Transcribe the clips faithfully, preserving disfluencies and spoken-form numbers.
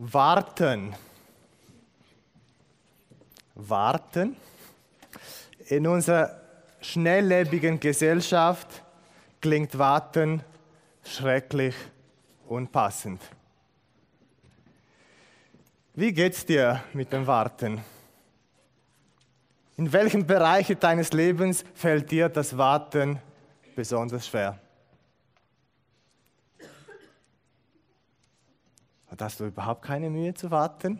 Warten. Warten. In unserer schnelllebigen Gesellschaft klingt Warten schrecklich unpassend. Wie geht's dir mit dem Warten? In welchen Bereichen deines Lebens fällt dir das Warten besonders schwer? Und hast du überhaupt keine Mühe zu warten?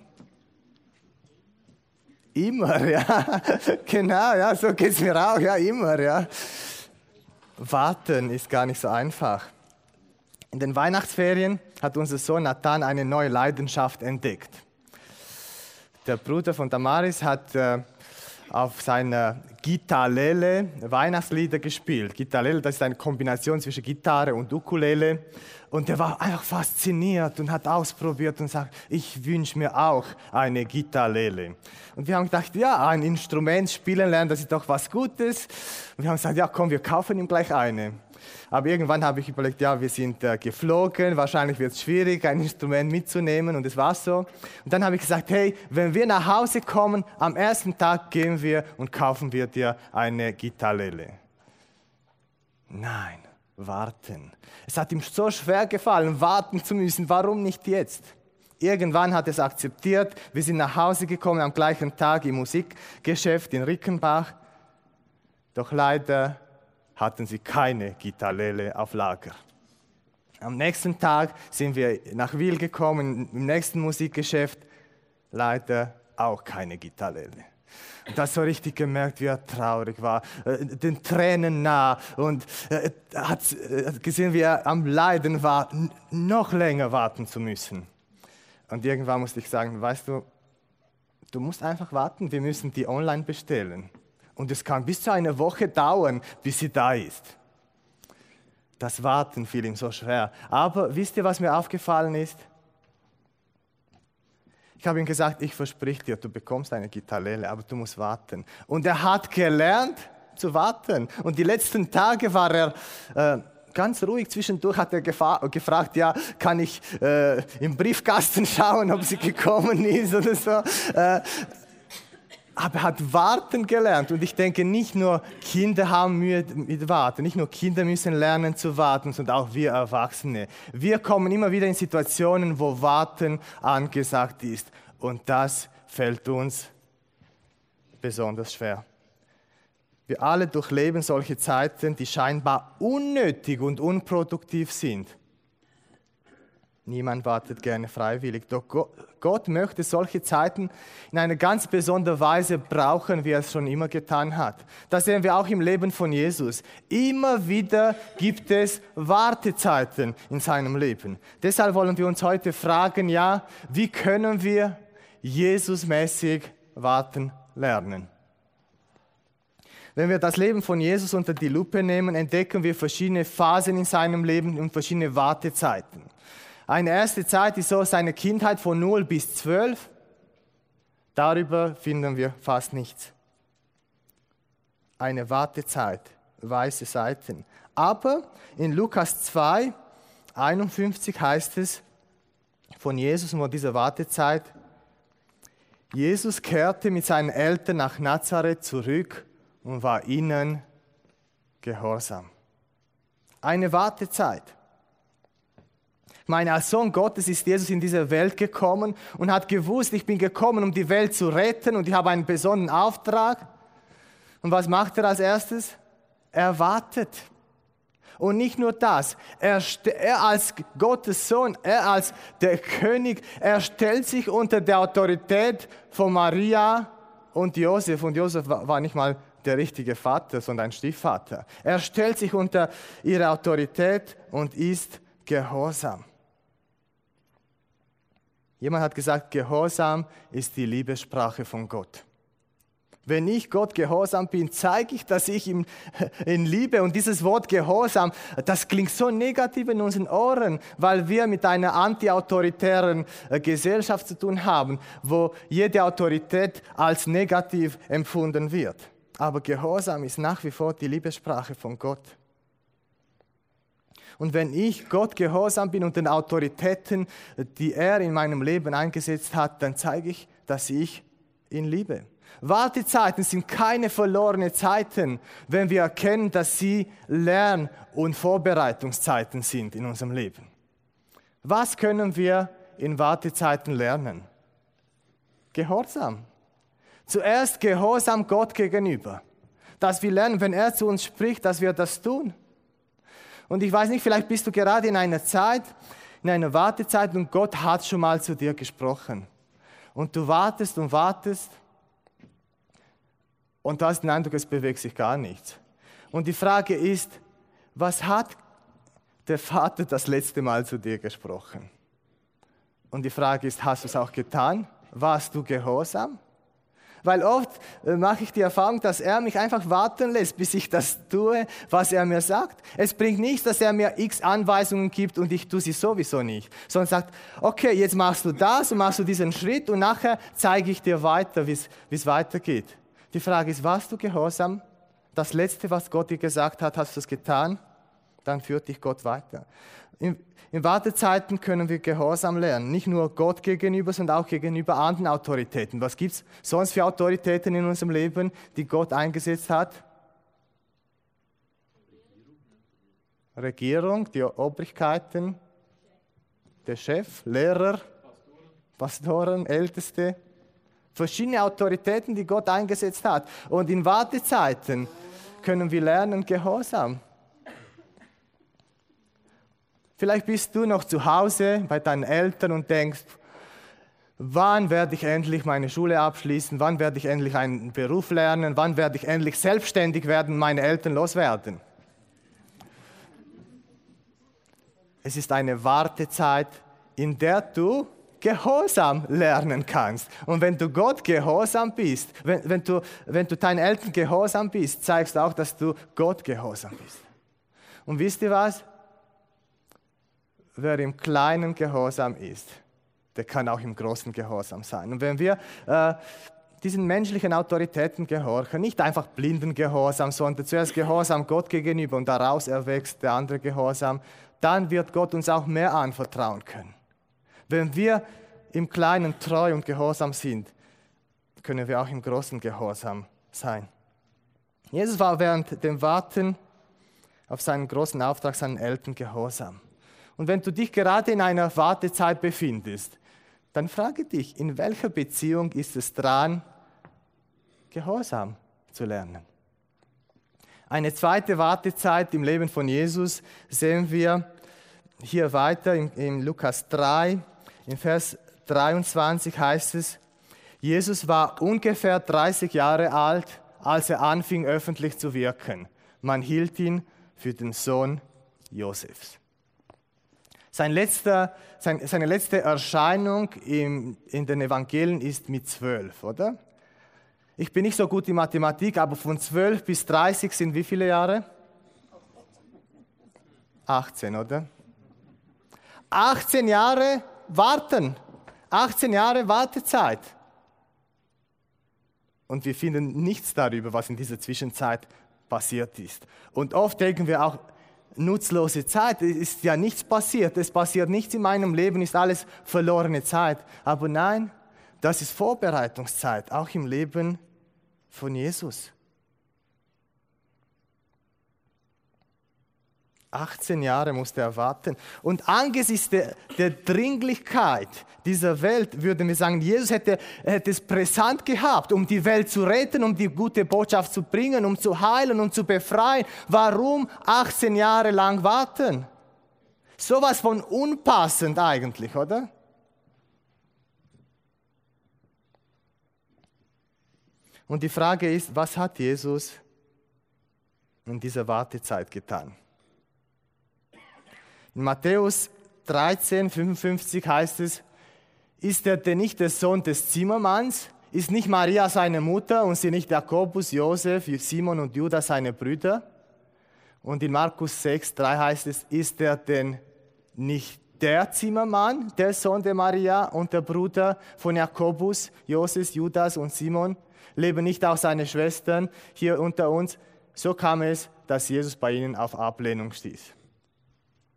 Immer, ja. Genau, ja, so geht es mir auch, ja, immer, ja. Warten ist gar nicht so einfach. In den Weihnachtsferien hat unser Sohn Nathan eine neue Leidenschaft entdeckt. Der Bruder von Damaris hat äh, auf seiner Gitarrele Weihnachtslieder gespielt. Gitarrele, das ist eine Kombination zwischen Gitarre und Ukulele. Und er war einfach fasziniert und hat ausprobiert und sagt, ich wünsche mir auch eine Gitarrele. Und wir haben gedacht, ja, ein Instrument spielen lernen, das ist doch was Gutes. Und wir haben gesagt, ja komm, wir kaufen ihm gleich eine. Aber irgendwann habe ich überlegt, ja, wir sind äh, geflogen, wahrscheinlich wird es schwierig, ein Instrument mitzunehmen und es war so. Und dann habe ich gesagt, hey, wenn wir nach Hause kommen, am ersten Tag gehen wir und kaufen wir dir eine Gitarrele. Nein, warten. Es hat ihm so schwer gefallen, warten zu müssen, warum nicht jetzt? Irgendwann hat er es akzeptiert, wir sind nach Hause gekommen am gleichen Tag im Musikgeschäft in Rickenbach. Doch leider hatten sie keine Gitarrele auf Lager. Am nächsten Tag sind wir nach Wil gekommen, im nächsten Musikgeschäft, leider auch keine Gitarrele. Und das so richtig gemerkt, wie er traurig war, äh, den Tränen nah und äh, hat äh, gesehen, wie er am Leiden war, n- noch länger warten zu müssen. Und irgendwann musste ich sagen, weißt du, du musst einfach warten, wir müssen die online bestellen. Und es kann bis zu einer Woche dauern, bis sie da ist. Das Warten fiel ihm so schwer. Aber wisst ihr, was mir aufgefallen ist? Ich habe ihm gesagt, ich verspreche dir, du bekommst eine Gitarrele, aber du musst warten. Und er hat gelernt zu warten. Und die letzten Tage war er äh, ganz ruhig. Zwischendurch hat er gefa- gefragt, ja, kann ich äh, im Briefkasten schauen, ob sie gekommen ist oder so. Äh, Aber er hat warten gelernt. Und ich denke, nicht nur Kinder haben Mühe mit Warten, nicht nur Kinder müssen lernen zu warten, sondern auch wir Erwachsene. Wir kommen immer wieder in Situationen, wo Warten angesagt ist. Und das fällt uns besonders schwer. Wir alle durchleben solche Zeiten, die scheinbar unnötig und unproduktiv sind. Niemand wartet gerne freiwillig. Doch Gott möchte solche Zeiten in einer ganz besonderen Weise brauchen, wie er es schon immer getan hat. Das sehen wir auch im Leben von Jesus. Immer wieder gibt es Wartezeiten in seinem Leben. Deshalb wollen wir uns heute fragen, ja, wie können wir Jesusmäßig warten lernen? Wenn wir das Leben von Jesus unter die Lupe nehmen, entdecken wir verschiedene Phasen in seinem Leben und verschiedene Wartezeiten. Eine erste Zeit ist so seine Kindheit von null bis zwölf. Darüber finden wir fast nichts. Eine Wartezeit, weiße Seiten. Aber in Lukas zwei, einundfünfzig heißt es von Jesus und dieser Wartezeit, Jesus kehrte mit seinen Eltern nach Nazareth zurück und war ihnen gehorsam. Eine Wartezeit. Ich meine, als Sohn Gottes ist Jesus in diese Welt gekommen und hat gewusst, ich bin gekommen, um die Welt zu retten und ich habe einen besonderen Auftrag. Und was macht er als erstes? Er wartet. Und nicht nur das, er, er als Gottes Sohn, er als der König, er stellt sich unter der Autorität von Maria und Josef. Und Josef war nicht mal der richtige Vater, sondern ein Stiefvater. Er stellt sich unter ihre Autorität und ist gehorsam. Jemand hat gesagt, Gehorsam ist die Liebessprache von Gott. Wenn ich Gott gehorsam bin, zeige ich, dass ich ihm in Liebe. Und dieses Wort Gehorsam, das klingt so negativ in unseren Ohren, weil wir mit einer antiautoritären Gesellschaft zu tun haben, wo jede Autorität als negativ empfunden wird. Aber Gehorsam ist nach wie vor die Liebessprache von Gott. Und wenn ich Gott gehorsam bin und den Autoritäten, die er in meinem Leben eingesetzt hat, dann zeige ich, dass ich ihn liebe. Wartezeiten sind keine verlorenen Zeiten, wenn wir erkennen, dass sie Lern- und Vorbereitungszeiten sind in unserem Leben. Was können wir in Wartezeiten lernen? Gehorsam. Zuerst Gehorsam Gott gegenüber. Dass wir lernen, wenn er zu uns spricht, dass wir das tun. Und ich weiß nicht, vielleicht bist du gerade in einer Zeit, in einer Wartezeit und Gott hat schon mal zu dir gesprochen. Und du wartest und wartest und du hast den Eindruck, es bewegt sich gar nichts. Und die Frage ist, was hat der Vater das letzte Mal zu dir gesprochen? Und die Frage ist, hast du es auch getan? Warst du gehorsam? Weil oft äh, mache ich die Erfahrung, dass er mich einfach warten lässt, bis ich das tue, was er mir sagt. Es bringt nichts, dass er mir x Anweisungen gibt und ich tue sie sowieso nicht. Sondern sagt, okay, jetzt machst du das und machst du diesen Schritt und nachher zeige ich dir weiter, wie es weitergeht. Die Frage ist, warst du gehorsam? Das Letzte, was Gott dir gesagt hat, hast du es getan? Dann führt dich Gott weiter. In, in Wartezeiten können wir Gehorsam lernen. Nicht nur Gott gegenüber, sondern auch gegenüber anderen Autoritäten. Was gibt es sonst für Autoritäten in unserem Leben, die Gott eingesetzt hat? Regierung, die Obrigkeiten, der Chef, Lehrer, Pastoren, Älteste. Verschiedene Autoritäten, die Gott eingesetzt hat. Und in Wartezeiten können wir lernen Gehorsam. Vielleicht bist du noch zu Hause bei deinen Eltern und denkst, wann werde ich endlich meine Schule abschließen, wann werde ich endlich einen Beruf lernen, wann werde ich endlich selbstständig werden, meine Eltern loswerden. Es ist eine Wartezeit, in der du Gehorsam lernen kannst. Und wenn du Gott gehorsam bist, wenn, wenn, du, wenn du deinen Eltern gehorsam bist, zeigst du auch, dass du Gott gehorsam bist. Und wisst ihr was? Wer im Kleinen gehorsam ist, der kann auch im Großen gehorsam sein. Und wenn wir äh, diesen menschlichen Autoritäten gehorchen, nicht einfach blinden Gehorsam, sondern zuerst Gehorsam Gott gegenüber und daraus erwächst der andere Gehorsam, dann wird Gott uns auch mehr anvertrauen können. Wenn wir im Kleinen treu und gehorsam sind, können wir auch im Großen gehorsam sein. Jesus war während dem Warten auf seinen großen Auftrag seinen Eltern gehorsam. Und wenn du dich gerade in einer Wartezeit befindest, dann frage dich, in welcher Beziehung ist es dran, Gehorsam zu lernen? Eine zweite Wartezeit im Leben von Jesus sehen wir hier weiter in, in Lukas drei, in Vers dreiundzwanzig heißt es, Jesus war ungefähr dreißig Jahre alt, als er anfing, öffentlich zu wirken. Man hielt ihn für den Sohn Josefs. Sein letzter, sein, seine letzte Erscheinung im, in den Evangelien ist mit zwölf, oder? Ich bin nicht so gut in Mathematik, aber von zwölf bis dreißig sind wie viele Jahre? achtzehn, oder? achtzehn Jahre warten. achtzehn Jahre Wartezeit. Und wir finden nichts darüber, was in dieser Zwischenzeit passiert ist. Und oft denken wir auch, nutzlose Zeit, es ist ja nichts passiert, es passiert nichts in meinem Leben, ist alles verlorene Zeit. Aber nein, das ist Vorbereitungszeit, auch im Leben von Jesus. achtzehn Jahre musste er warten. Und angesichts der, der Dringlichkeit dieser Welt, würden wir sagen, Jesus hätte, hätte es brisant gehabt, um die Welt zu retten, um die gute Botschaft zu bringen, um zu heilen, um zu befreien. Warum achtzehn Jahre lang warten? Sowas von unpassend eigentlich, oder? Und die Frage ist, was hat Jesus in dieser Wartezeit getan? In Matthäus dreizehn, fünfundfünfzig heißt es, ist er denn nicht der Sohn des Zimmermanns? Ist nicht Maria seine Mutter und sind nicht Jakobus, Josef, Simon und Judas seine Brüder? Und in Markus sechs, drei heißt es, ist er denn nicht der Zimmermann, der Sohn der Maria und der Bruder von Jakobus, Josef, Judas und Simon? Leben nicht auch seine Schwestern hier unter uns? So kam es, dass Jesus bei ihnen auf Ablehnung stieß.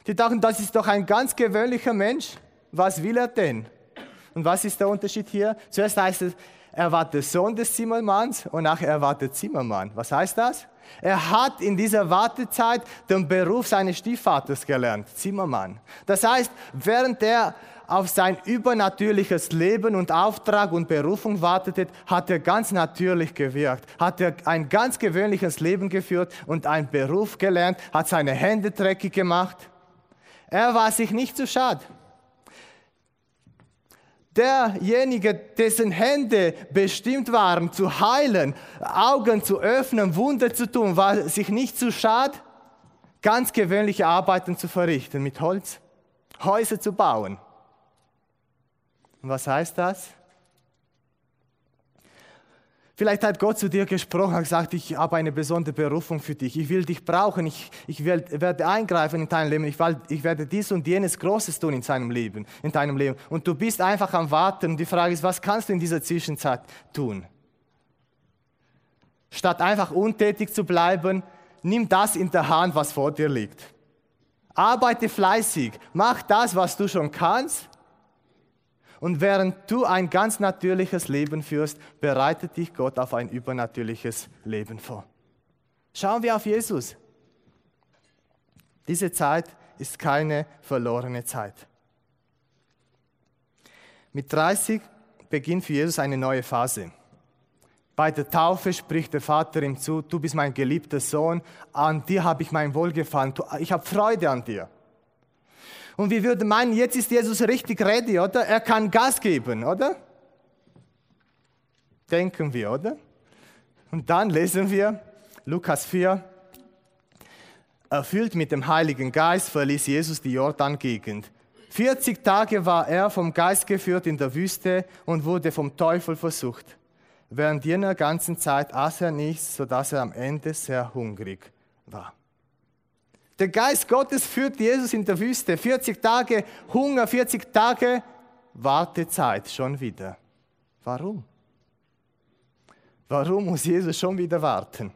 Die dachten, das ist doch ein ganz gewöhnlicher Mensch. Was will er denn? Und was ist der Unterschied hier? Zuerst heißt es, er war der Sohn des Zimmermanns und nachher er war der Zimmermann. Was heißt das? Er hat in dieser Wartezeit den Beruf seines Stiefvaters gelernt, Zimmermann. Das heißt, während er auf sein übernatürliches Leben und Auftrag und Berufung wartete, hat er ganz natürlich gewirkt, hat er ein ganz gewöhnliches Leben geführt und einen Beruf gelernt, hat seine Hände dreckig gemacht. Er war sich nicht zu schade. Derjenige, dessen Hände bestimmt waren, zu heilen, Augen zu öffnen, Wunder zu tun, war sich nicht zu schade, ganz gewöhnliche Arbeiten zu verrichten, mit Holz, Häuser zu bauen. Und was heißt das? Vielleicht hat Gott zu dir gesprochen und gesagt, ich habe eine besondere Berufung für dich. Ich will dich brauchen, ich, ich will, werde eingreifen in dein Leben. Ich, will, ich werde dies und jenes Großes tun in seinem Leben, in deinem Leben. Und du bist einfach am Warten. Und die Frage ist, was kannst du in dieser Zwischenzeit tun? Statt einfach untätig zu bleiben, nimm das in der Hand, was vor dir liegt. Arbeite fleißig, mach das, was du schon kannst. Und während du ein ganz natürliches Leben führst, bereitet dich Gott auf ein übernatürliches Leben vor. Schauen wir auf Jesus. Diese Zeit ist keine verlorene Zeit. Mit dreißig beginnt für Jesus eine neue Phase. Bei der Taufe spricht der Vater ihm zu, du bist mein geliebter Sohn, an dir habe ich mein Wohlgefallen, ich habe Freude an dir. Und wir würden meinen, jetzt ist Jesus richtig ready, oder? Er kann Gas geben, oder? Denken wir, oder? Und dann lesen wir, Lukas vier, erfüllt mit dem Heiligen Geist verließ Jesus die Jordan-Gegend. vierzig Tage war er vom Geist geführt in der Wüste und wurde vom Teufel versucht. Während jener ganzen Zeit aß er nichts, sodass er am Ende sehr hungrig war. Der Geist Gottes führt Jesus in der Wüste. vierzig Tage Hunger, vierzig Tage Wartezeit schon wieder. Warum? Warum muss Jesus schon wieder warten?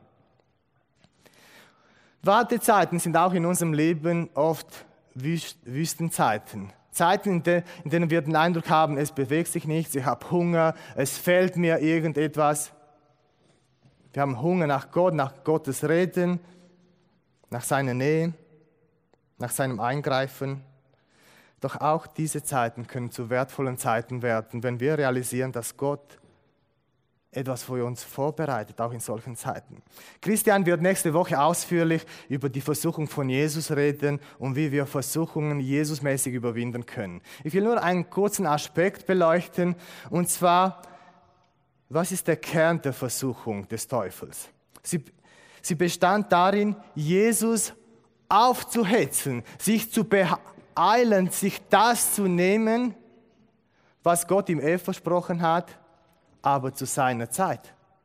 Wartezeiten sind auch in unserem Leben oft Wüstenzeiten. Zeiten, in denen wir den Eindruck haben, es bewegt sich nichts, ich habe Hunger, es fehlt mir irgendetwas. Wir haben Hunger nach Gott, nach Gottes Reden, nach seiner Nähe, nach seinem Eingreifen. Doch auch diese Zeiten können zu wertvollen Zeiten werden, wenn wir realisieren, dass Gott etwas für uns vorbereitet, auch in solchen Zeiten. Christian wird nächste Woche ausführlich über die Versuchung von Jesus reden und wie wir Versuchungen Jesusmäßig überwinden können. Ich will nur einen kurzen Aspekt beleuchten, und zwar, was ist der Kern der Versuchung des Teufels? Sie Sie bestand darin, Jesus aufzuhetzen, sich zu beeilen, sich das zu nehmen, was Gott ihm eh versprochen hat, aber zu seiner Zeit.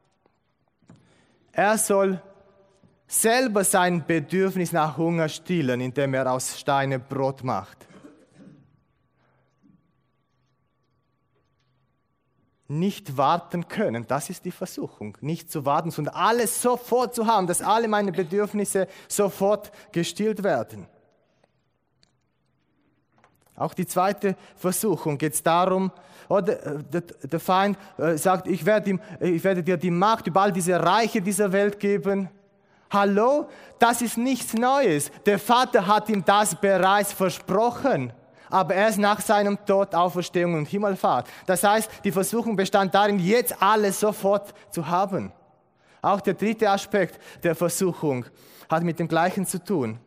Er soll selber sein Bedürfnis nach Hunger stillen, indem er aus Steinen Brot macht. Nicht warten können, das ist die Versuchung. Nicht zu warten, sondern alles sofort zu haben, dass alle meine Bedürfnisse sofort gestillt werden. Auch die zweite Versuchung geht es darum, oder, der, der Feind sagt, ich werde, ihm, ich werde dir die Macht über all diese Reiche dieser Welt geben. Hallo, das ist nichts Neues. Der Vater hat ihm das bereits versprochen. Aber erst nach seinem Tod, Auferstehung und Himmelfahrt. Das heißt, die Versuchung bestand darin, jetzt alles sofort zu haben. Auch der dritte Aspekt der Versuchung hat mit dem Gleichen zu tun.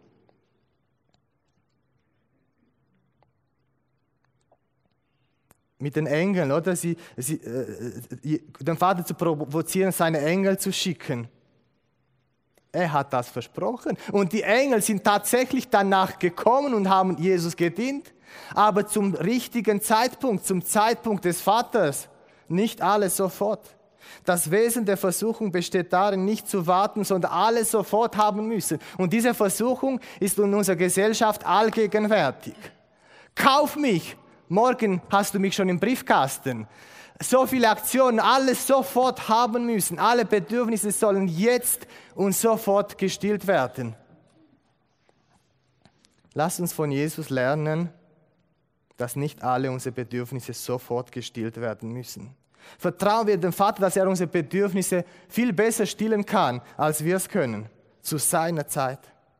Mit den Engeln, oder? Sie, sie, äh, den Vater zu provozieren, seine Engel zu schicken. Er hat das versprochen. Und die Engel sind tatsächlich danach gekommen und haben Jesus gedient. Aber zum richtigen Zeitpunkt, zum Zeitpunkt des Vaters, nicht alles sofort. Das Wesen der Versuchung besteht darin, nicht zu warten, sondern alles sofort haben müssen. Und diese Versuchung ist in unserer Gesellschaft allgegenwärtig. Kauf mich, morgen hast du mich schon im Briefkasten. So viele Aktionen, alles sofort haben müssen. Alle Bedürfnisse sollen jetzt und sofort gestillt werden. Lasst uns von Jesus lernen, dass nicht alle unsere Bedürfnisse sofort gestillt werden müssen. Vertrauen wir dem Vater, dass er unsere Bedürfnisse viel besser stillen kann, als wir es können, zu seiner Zeit.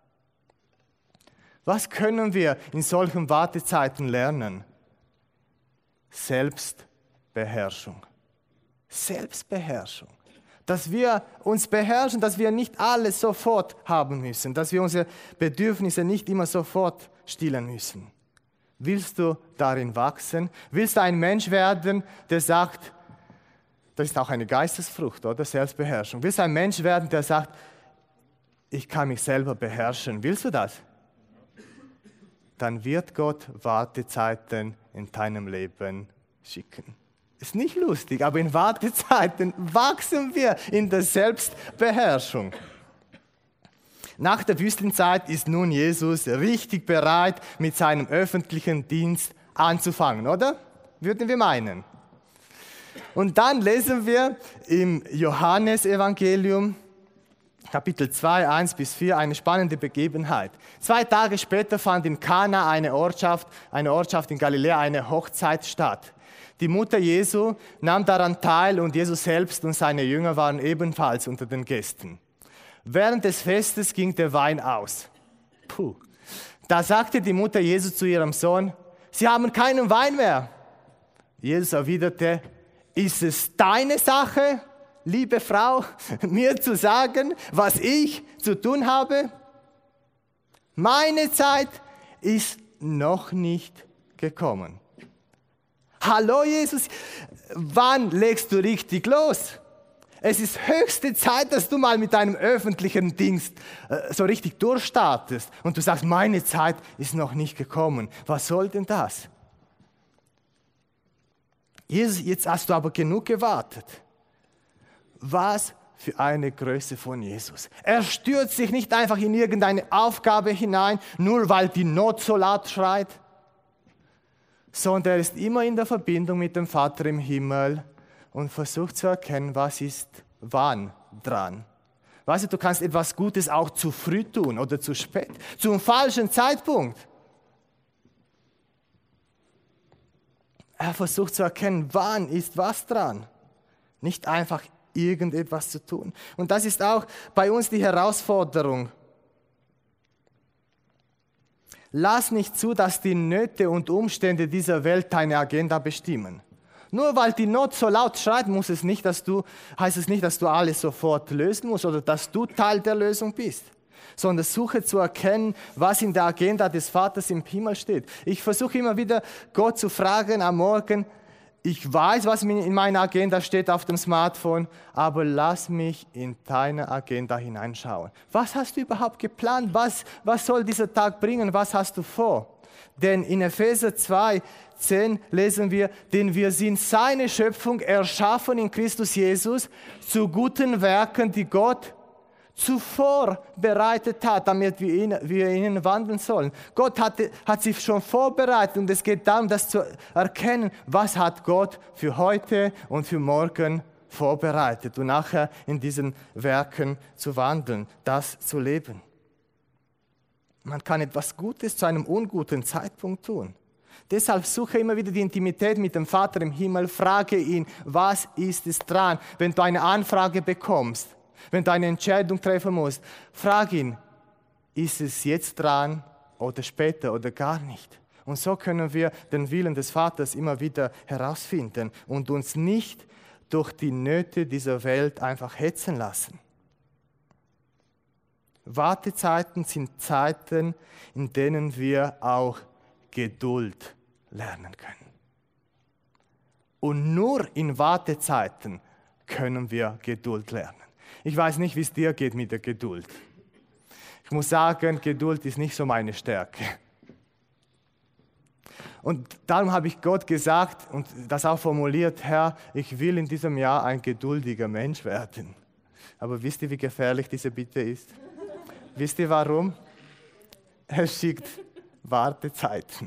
Was können wir in solchen Wartezeiten lernen? Selbstbeherrschung. Selbstbeherrschung. Dass wir uns beherrschen, dass wir nicht alles sofort haben müssen, dass wir unsere Bedürfnisse nicht immer sofort stillen müssen. Willst du darin wachsen? Willst du ein Mensch werden, der sagt, das ist auch eine Geistesfrucht, oder? Selbstbeherrschung. Willst du ein Mensch werden, der sagt, ich kann mich selber beherrschen? Willst du das? Dann wird Gott Wartezeiten in deinem Leben schicken. Ist nicht lustig, aber in Wartezeiten wachsen wir in der Selbstbeherrschung. Nach der Wüstenzeit ist nun Jesus richtig bereit, mit seinem öffentlichen Dienst anzufangen, oder? Würden wir meinen. Und dann lesen wir im Johannesevangelium, Kapitel zwei, eins bis vier, eine spannende Begebenheit. Zwei Tage später fand in Kana, eine Ortschaft, eine Ortschaft in Galiläa, eine Hochzeit statt. Die Mutter Jesu nahm daran teil und Jesus selbst und seine Jünger waren ebenfalls unter den Gästen. Während des Festes ging der Wein aus. Puh. Da sagte die Mutter Jesu zu ihrem Sohn, Sie haben keinen Wein mehr. Jesus erwiderte, ist es deine Sache, liebe Frau, mir zu sagen, was ich zu tun habe? Meine Zeit ist noch nicht gekommen. Hallo Jesus, wann legst du richtig los? Es ist höchste Zeit, dass du mal mit deinem öffentlichen Dienst äh, so richtig durchstartest. Und du sagst, meine Zeit ist noch nicht gekommen. Was soll denn das? Jesus, jetzt hast du aber genug gewartet. Was für eine Größe von Jesus. Er stürzt sich nicht einfach in irgendeine Aufgabe hinein, nur weil die Not so laut schreit, sondern er ist immer in der Verbindung mit dem Vater im Himmel und versucht zu erkennen, was ist wann dran. Weißt du, du kannst etwas Gutes auch zu früh tun oder zu spät, zum falschen Zeitpunkt. Er versucht zu erkennen, wann ist was dran. Nicht einfach irgendetwas zu tun. Und das ist auch bei uns die Herausforderung. Lass nicht zu, dass die Nöte und Umstände dieser Welt deine Agenda bestimmen. Nur weil die Not so laut schreit, muss es nicht, dass du, heißt es nicht, dass du alles sofort lösen musst oder dass du Teil der Lösung bist, sondern suche zu erkennen, was in der Agenda des Vaters im Himmel steht. Ich versuche immer wieder, Gott zu fragen am Morgen, ich weiß, was in meiner Agenda steht auf dem Smartphone, aber lass mich in deine Agenda hineinschauen. Was hast du überhaupt geplant? Was, was soll dieser Tag bringen? Was hast du vor? Denn in Epheser zwei, zehn lesen wir, denn wir sind seine Schöpfung, erschaffen in Christus Jesus, zu guten Werken, die Gott zuvor bereitet hat, damit wir, ihn, wir ihnen wandeln sollen. Gott hat, hat sich schon vorbereitet und es geht darum, das zu erkennen, was hat Gott für heute und für morgen vorbereitet und nachher in diesen Werken zu wandeln, das zu leben. Man kann etwas Gutes zu einem unguten Zeitpunkt tun. Deshalb suche immer wieder die Intimität mit dem Vater im Himmel, frage ihn, was ist es dran, wenn du eine Anfrage bekommst, wenn du eine Entscheidung treffen musst, frag ihn, ist es jetzt dran oder später oder gar nicht? Und so können wir den Willen des Vaters immer wieder herausfinden und uns nicht durch die Nöte dieser Welt einfach hetzen lassen. Wartezeiten sind Zeiten, in denen wir auch Geduld lernen können. Und nur in Wartezeiten können wir Geduld lernen. Ich weiß nicht, wie es dir geht mit der Geduld. Ich muss sagen, Geduld ist nicht so meine Stärke. Und darum habe ich Gott gesagt und das auch formuliert, Herr, ich will in diesem Jahr ein geduldiger Mensch werden. Aber wisst ihr, wie gefährlich diese Bitte ist? Wisst ihr warum? Er schickt Wartezeiten.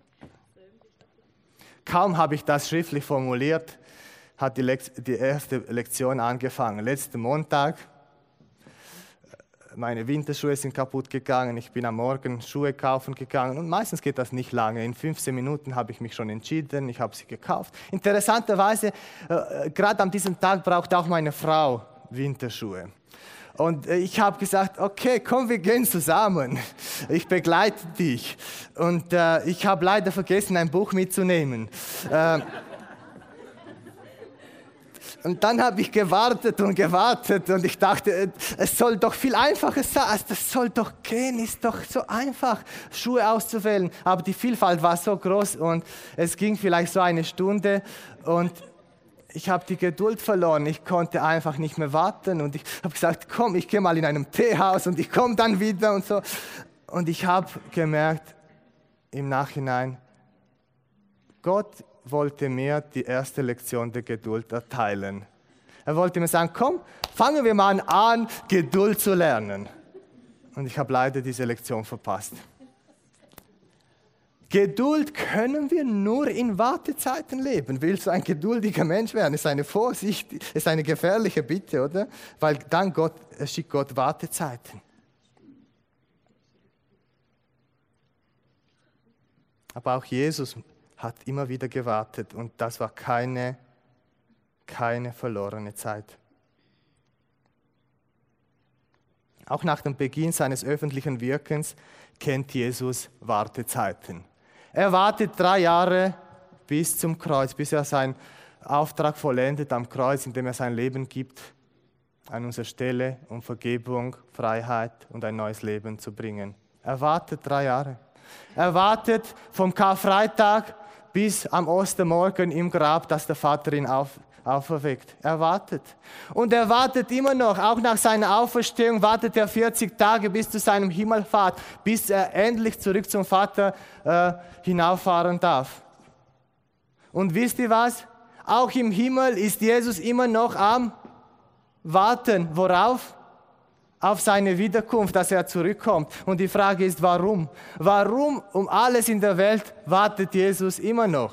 Kaum habe ich das schriftlich formuliert, hat die, Lekt- die erste Lektion angefangen. Letzten Montag meine Winterschuhe sind kaputt gegangen, ich bin am Morgen Schuhe kaufen gegangen und meistens geht das nicht lange. In fünfzehn Minuten habe ich mich schon entschieden, ich habe sie gekauft. Interessanterweise, äh, gerade an diesem Tag braucht auch meine Frau Winterschuhe. Und äh, ich habe gesagt, okay, komm, wir gehen zusammen. Ich begleite dich. Und äh, ich habe leider vergessen, ein Buch mitzunehmen. äh, Und dann habe ich gewartet und gewartet und ich dachte, es soll doch viel einfacher sein. Das soll doch gehen, ist doch so einfach, Schuhe auszuwählen. Aber die Vielfalt war so groß und es ging vielleicht so eine Stunde und ich habe die Geduld verloren. Ich konnte einfach nicht mehr warten und ich habe gesagt, komm, ich gehe mal in einem Teehaus und ich komme dann wieder und so. Und ich habe gemerkt im Nachhinein, Gott wollte mir die erste Lektion der Geduld erteilen. Er wollte mir sagen, komm, fangen wir mal an, Geduld zu lernen. Und ich habe leider diese Lektion verpasst. Geduld können wir nur in Wartezeiten leben. Willst du ein geduldiger Mensch werden? Ist eine Vorsicht, ist eine gefährliche Bitte, oder? Weil dann Gott, schickt Gott Wartezeiten. Aber auch Jesus hat immer wieder gewartet und das war keine, keine verlorene Zeit. Auch nach dem Beginn seines öffentlichen Wirkens kennt Jesus Wartezeiten. Er wartet drei Jahre bis zum Kreuz, bis er seinen Auftrag vollendet am Kreuz, indem er sein Leben gibt an unserer Stelle, um Vergebung, Freiheit und ein neues Leben zu bringen. Er wartet drei Jahre. Er wartet vom Karfreitag bis am Ostermorgen im Grab, dass der Vater ihn auf, auferweckt. Er wartet. Und er wartet immer noch, auch nach seiner Auferstehung wartet er vierzig Tage bis zu seinem Himmelfahrt, bis er endlich zurück zum Vater äh, hinauffahren darf. Und wisst ihr was? Auch im Himmel ist Jesus immer noch am Warten. Worauf? Auf seine Wiederkunft, dass er zurückkommt. Und die Frage ist, warum? Warum um alles in der Welt wartet Jesus immer noch?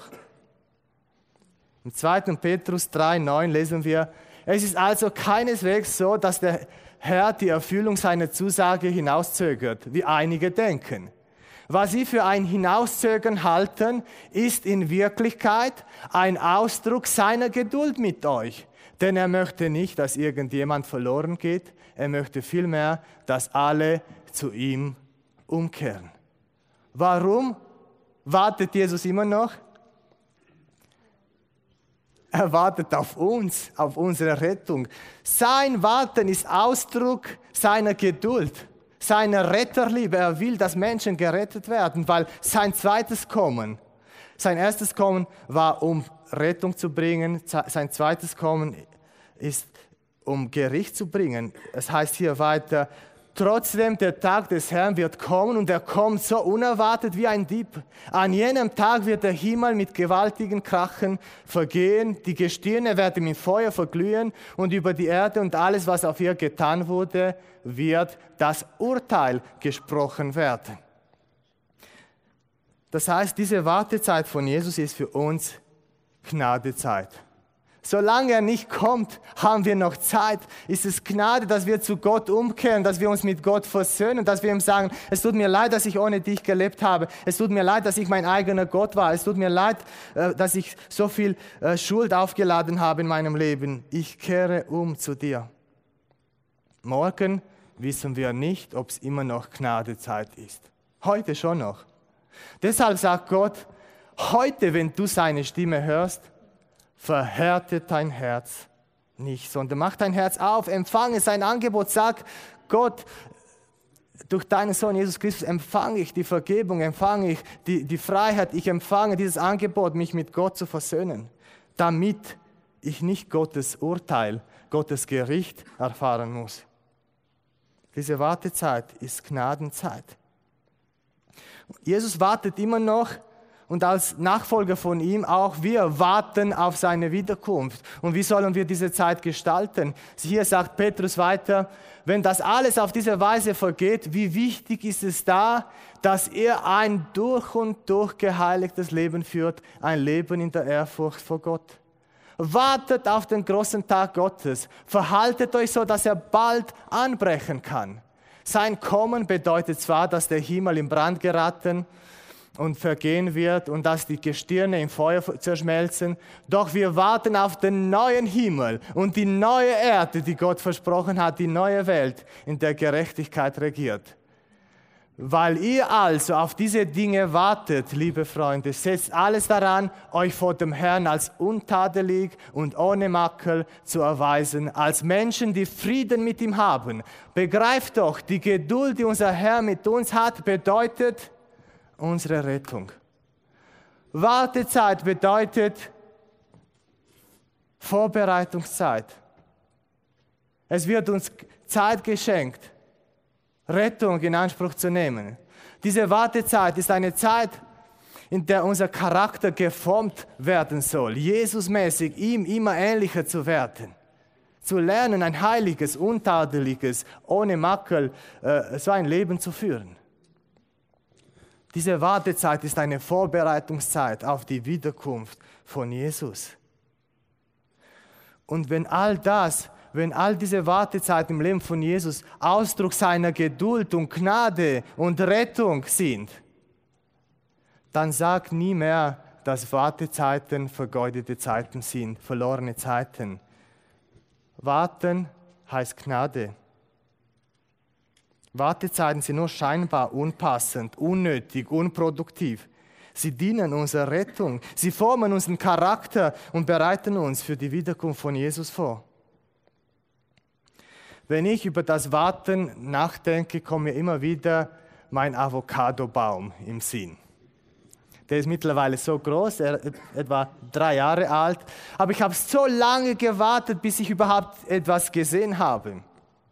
Im zweiten Petrus drei neun lesen wir, es ist also keineswegs so, dass der Herr die Erfüllung seiner Zusage hinauszögert, wie einige denken. Was sie für ein Hinauszögern halten, ist in Wirklichkeit ein Ausdruck seiner Geduld mit euch. Denn er möchte nicht, dass irgendjemand verloren geht, er möchte vielmehr, dass alle zu ihm umkehren. Warum wartet Jesus immer noch? Er wartet auf uns, auf unsere Rettung. Sein Warten ist Ausdruck seiner Geduld, seiner Retterliebe. Er will, dass Menschen gerettet werden, weil sein zweites Kommen, sein erstes Kommen war, um Rettung zu bringen, sein zweites Kommen ist, um Gericht zu bringen. Es heißt hier weiter, trotzdem der Tag des Herrn wird kommen und er kommt so unerwartet wie ein Dieb. An jenem Tag wird der Himmel mit gewaltigen Krachen vergehen, die Gestirne werden mit Feuer verglühen und über die Erde und alles, was auf ihr getan wurde, wird das Urteil gesprochen werden. Das heißt, diese Wartezeit von Jesus ist für uns Gnadezeit. Solange er nicht kommt, haben wir noch Zeit. Ist es Gnade, dass wir zu Gott umkehren, dass wir uns mit Gott versöhnen, dass wir ihm sagen, es tut mir leid, dass ich ohne dich gelebt habe. Es tut mir leid, dass ich mein eigener Gott war. Es tut mir leid, dass ich so viel Schuld aufgeladen habe in meinem Leben. Ich kehre um zu dir. Morgen wissen wir nicht, ob es immer noch Gnadezeit ist. Heute schon noch. Deshalb sagt Gott, heute, wenn du seine Stimme hörst, verhärtet dein Herz nicht, sondern mach dein Herz auf, empfange sein Angebot, sag Gott, durch deinen Sohn Jesus Christus empfange ich die Vergebung, empfange ich die, die Freiheit, ich empfange dieses Angebot, mich mit Gott zu versöhnen, damit ich nicht Gottes Urteil, Gottes Gericht erfahren muss. Diese Wartezeit ist Gnadenzeit. Jesus wartet immer noch. Und als Nachfolger von ihm, auch wir warten auf seine Wiederkunft. Und wie sollen wir diese Zeit gestalten? Hier sagt Petrus weiter, wenn das alles auf diese Weise vergeht, wie wichtig ist es da, dass ihr ein durch und durch geheiligtes Leben führt, ein Leben in der Ehrfurcht vor Gott. Wartet auf den großen Tag Gottes. Verhaltet euch so, dass er bald anbrechen kann. Sein Kommen bedeutet zwar, dass der Himmel in Brand geraten und vergehen wird und dass die Gestirne im Feuer zerschmelzen, doch wir warten auf den neuen Himmel und die neue Erde, die Gott versprochen hat, die neue Welt, in der Gerechtigkeit regiert. Weil ihr also auf diese Dinge wartet, liebe Freunde, setzt alles daran, euch vor dem Herrn als untadelig und ohne Makel zu erweisen, als Menschen, die Frieden mit ihm haben. Begreift doch, die Geduld, die unser Herr mit uns hat, bedeutet unsere Rettung. Wartezeit bedeutet Vorbereitungszeit. Es wird uns Zeit geschenkt, Rettung in Anspruch zu nehmen. Diese Wartezeit ist eine Zeit, in der unser Charakter geformt werden soll, Jesusmäßig, ihm immer ähnlicher zu werden. Zu lernen, ein heiliges, untadeliges, ohne Makel, äh, so ein Leben zu führen. Diese Wartezeit ist eine Vorbereitungszeit auf die Wiederkunft von Jesus. Und wenn all das Wenn all diese Wartezeit im Leben von Jesus Ausdruck seiner Geduld und Gnade und Rettung sind, dann sag nie mehr, dass Wartezeiten vergeudete Zeiten sind, verlorene Zeiten. Warten heißt Gnade. Wartezeiten sind nur scheinbar unpassend, unnötig, unproduktiv. Sie dienen unserer Rettung, sie formen unseren Charakter und bereiten uns für die Wiederkunft von Jesus vor. Wenn ich über das Warten nachdenke, kommt mir immer wieder mein Avocadobaum im Sinn. Der ist mittlerweile so groß, er ist etwa drei Jahre alt. Aber ich habe so lange gewartet, bis ich überhaupt etwas gesehen habe.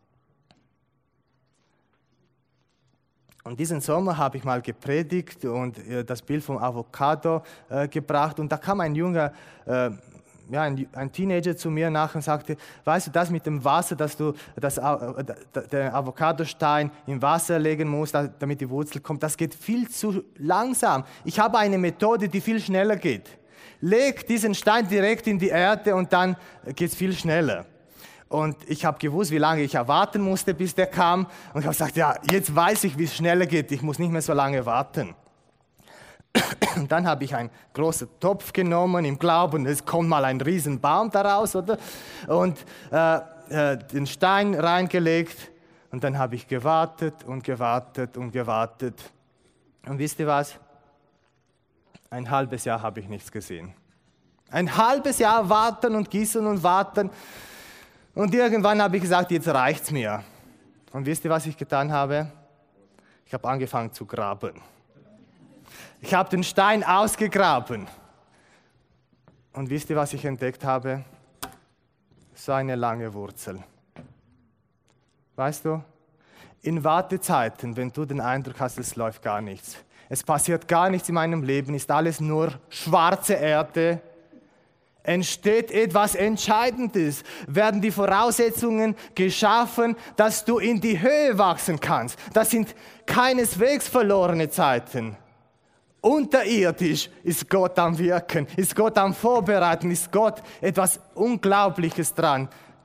Und diesen Sommer habe ich mal gepredigt und das Bild vom Avocado äh, gebracht. Und da kam ein junger äh, Ja, ein, ein Teenager zu mir nach und sagte, weißt du, das mit dem Wasser, dass du das, den Avocadostein im Wasser legen musst, damit die Wurzel kommt, das geht viel zu langsam. Ich habe eine Methode, die viel schneller geht. Leg diesen Stein direkt in die Erde und dann geht es viel schneller. Und ich habe gewusst, wie lange ich erwarten musste, bis der kam. Und ich habe gesagt, ja, jetzt weiß ich, wie es schneller geht. Ich muss nicht mehr so lange warten. Und dann habe ich einen großen Topf genommen, im Glauben, es kommt mal ein Riesenbaum daraus, oder? Und äh, äh, den Stein reingelegt. Und dann habe ich gewartet und gewartet und gewartet. Und wisst ihr was? Ein halbes Jahr habe ich nichts gesehen. Ein halbes Jahr warten und gießen und warten. Und irgendwann habe ich gesagt, jetzt reicht's mir. Und wisst ihr, was ich getan habe? Ich habe angefangen zu graben. Ich habe den Stein ausgegraben. Und wisst ihr, was ich entdeckt habe? So eine lange Wurzel. Weißt du, in Wartezeiten, wenn du den Eindruck hast, es läuft gar nichts, es passiert gar nichts in meinem Leben, ist alles nur schwarze Erde, entsteht etwas Entscheidendes, werden die Voraussetzungen geschaffen, dass du in die Höhe wachsen kannst. Das sind keineswegs verlorene Zeiten. Unterirdisch ist Gott am Wirken, ist Gott am Vorbereiten, ist Gott etwas Unglaubliches dran.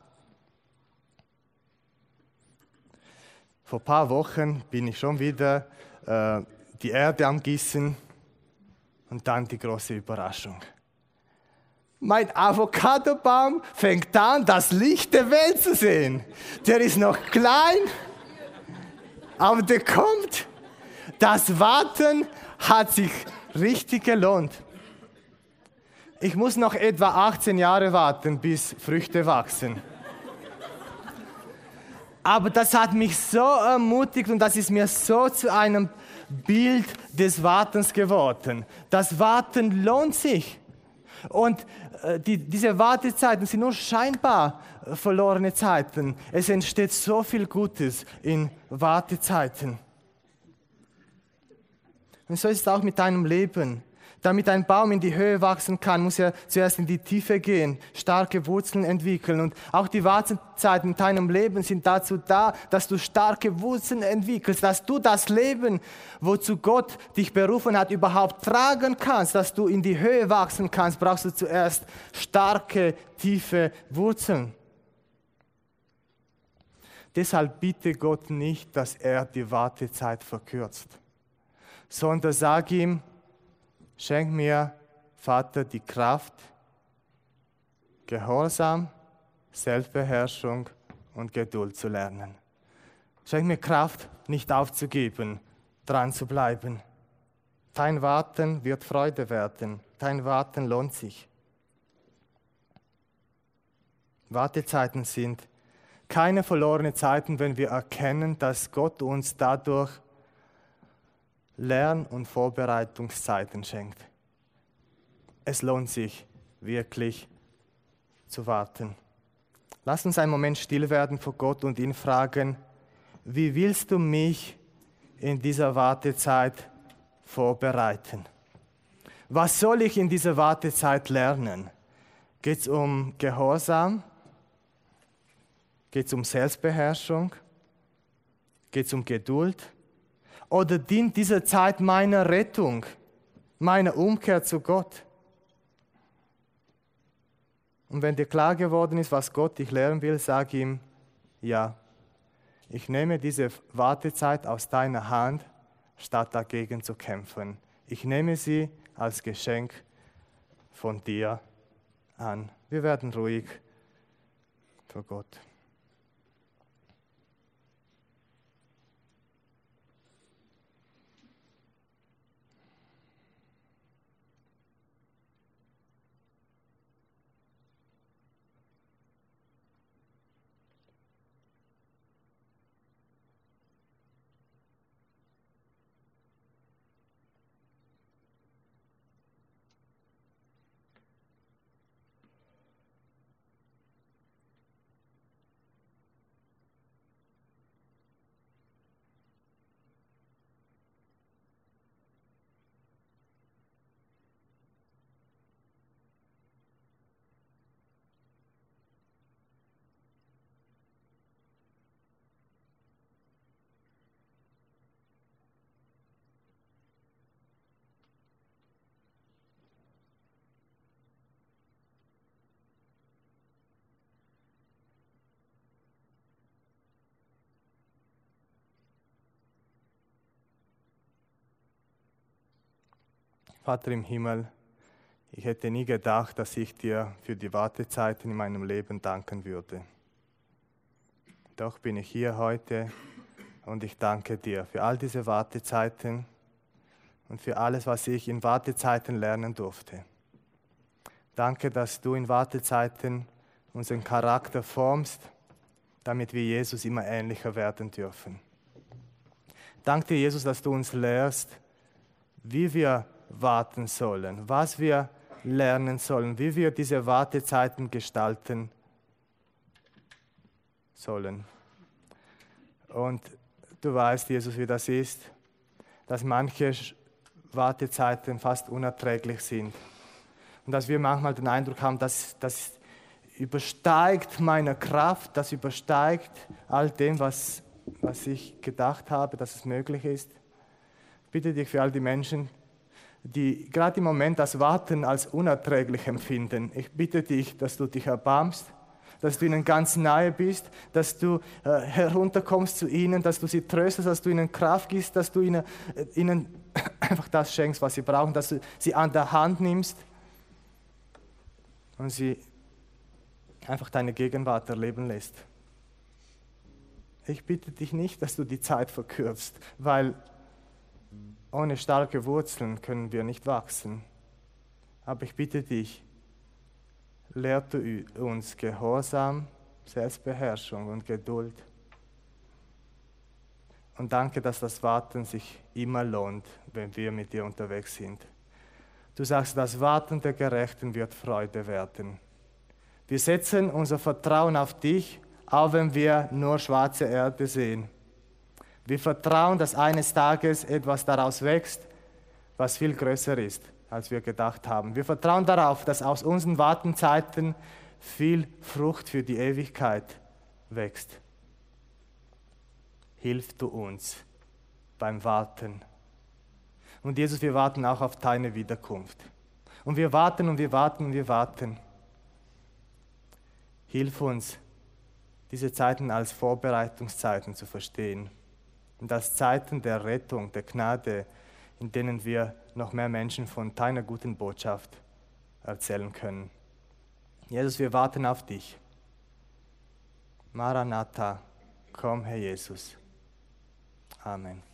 Vor ein paar Wochen bin ich schon wieder äh, die Erde am Gießen und dann die große Überraschung. Mein Avocadobaum fängt an, das Licht der Welt zu sehen. Der ist noch klein, aber der kommt. Das Warten hat sich richtig gelohnt. Ich muss noch etwa achtzehn Jahre warten, bis Früchte wachsen. Aber das hat mich so ermutigt und das ist mir so zu einem Bild des Wartens geworden. Das Warten lohnt sich. Und äh, die, diese Wartezeiten sind nur scheinbar äh, verlorene Zeiten. Es entsteht so viel Gutes in Wartezeiten. Und so ist es auch mit deinem Leben. Damit ein Baum in die Höhe wachsen kann, muss er zuerst in die Tiefe gehen, starke Wurzeln entwickeln. Und auch die Wartezeiten in deinem Leben sind dazu da, dass du starke Wurzeln entwickelst, dass du das Leben, wozu Gott dich berufen hat, überhaupt tragen kannst, dass du in die Höhe wachsen kannst, brauchst du zuerst starke, tiefe Wurzeln. Deshalb bitte Gott nicht, dass er die Wartezeit verkürzt, sondern sag ihm, schenk mir, Vater, die Kraft, Gehorsam, Selbstbeherrschung und Geduld zu lernen. Schenk mir Kraft, nicht aufzugeben, dran zu bleiben. Dein Warten wird Freude werden. Dein Warten lohnt sich. Wartezeiten sind keine verlorenen Zeiten, wenn wir erkennen, dass Gott uns dadurch Lern- und Vorbereitungszeiten schenkt. Es lohnt sich wirklich zu warten. Lass uns einen Moment still werden vor Gott und ihn fragen, wie willst du mich in dieser Wartezeit vorbereiten? Was soll ich in dieser Wartezeit lernen? Geht es um Gehorsam? Geht es um Selbstbeherrschung? Geht es um Geduld? Oder dient diese Zeit meiner Rettung, meiner Umkehr zu Gott? Und wenn dir klar geworden ist, was Gott dich lehren will, sag ihm, ja, ich nehme diese Wartezeit aus deiner Hand, statt dagegen zu kämpfen. Ich nehme sie als Geschenk von dir an. Wir werden ruhig vor Gott. Vater im Himmel, ich hätte nie gedacht, dass ich dir für die Wartezeiten in meinem Leben danken würde. Doch bin ich hier heute und ich danke dir für all diese Wartezeiten und für alles, was ich in Wartezeiten lernen durfte. Danke, dass du in Wartezeiten unseren Charakter formst, damit wir Jesus immer ähnlicher werden dürfen. Danke dir, Jesus, dass du uns lehrst, wie wir warten sollen, was wir lernen sollen, wie wir diese Wartezeiten gestalten sollen. Und du weißt, Jesus, wie das ist, dass manche Wartezeiten fast unerträglich sind. Und dass wir manchmal den Eindruck haben, dass das übersteigt meine Kraft, das übersteigt all dem, was, was ich gedacht habe, dass es möglich ist. Ich bitte dich für all die Menschen, die gerade im Moment das Warten als unerträglich empfinden. Ich bitte dich, dass du dich erbarmst, dass du ihnen ganz nahe bist, dass du äh, herunterkommst zu ihnen, dass du sie tröstest, dass du ihnen Kraft gibst, dass du ihnen, äh, ihnen einfach das schenkst, was sie brauchen, dass du sie an der Hand nimmst und sie einfach deine Gegenwart erleben lässt. Ich bitte dich nicht, dass du die Zeit verkürzt, weil ohne starke Wurzeln können wir nicht wachsen. Aber ich bitte dich, lehre du uns Gehorsam, Selbstbeherrschung und Geduld. Und danke, dass das Warten sich immer lohnt, wenn wir mit dir unterwegs sind. Du sagst, das Warten der Gerechten wird Freude werden. Wir setzen unser Vertrauen auf dich, auch wenn wir nur schwarze Erde sehen. Wir vertrauen, dass eines Tages etwas daraus wächst, was viel größer ist, als wir gedacht haben. Wir vertrauen darauf, dass aus unseren Wartenzeiten viel Frucht für die Ewigkeit wächst. Hilf du uns beim Warten. Und Jesus, wir warten auch auf deine Wiederkunft. Und wir warten und wir warten und wir warten. Hilf uns, diese Zeiten als Vorbereitungszeiten zu verstehen und als Zeiten der Rettung, der Gnade, in denen wir noch mehr Menschen von deiner guten Botschaft erzählen können. Jesus, wir warten auf dich. Maranatha, komm, Herr Jesus. Amen.